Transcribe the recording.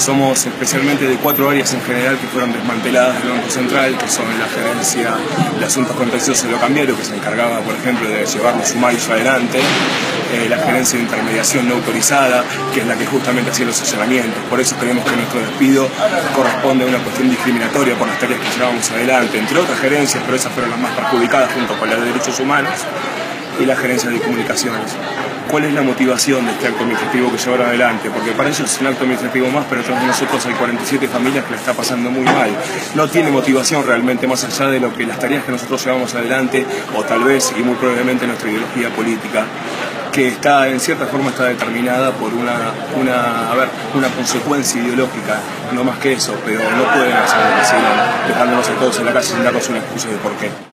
Somos especialmente de 4 áreas en general que fueron desmanteladas del Banco Central, que son la gerencia de asuntos contenciosos y lo cambiario, que se encargaba, por ejemplo, de llevar los sumarios adelante, la gerencia de intermediación no autorizada, que es la que justamente hacía los allanamientos. Por eso creemos que nuestro despido corresponde a una cuestión discriminatoria por las tareas que llevábamos adelante, entre otras gerencias, pero esas fueron las más perjudicadas junto con la de Derechos Humanos y la gerencia de Comunicaciones. ¿Cuál es la motivación de este acto administrativo que llevaron adelante? Porque para ellos es un acto administrativo más, pero tras de nosotros hay 47 familias que le está pasando muy mal. No tiene motivación realmente más allá de lo que las tareas que nosotros llevamos adelante, o tal vez, y muy probablemente, nuestra ideología política, que está, en cierta forma, está determinada por una consecuencia ideológica, no más que eso, pero no pueden hacerlo así, dejándonos a todos en la calle sin darnos una excusa de por qué.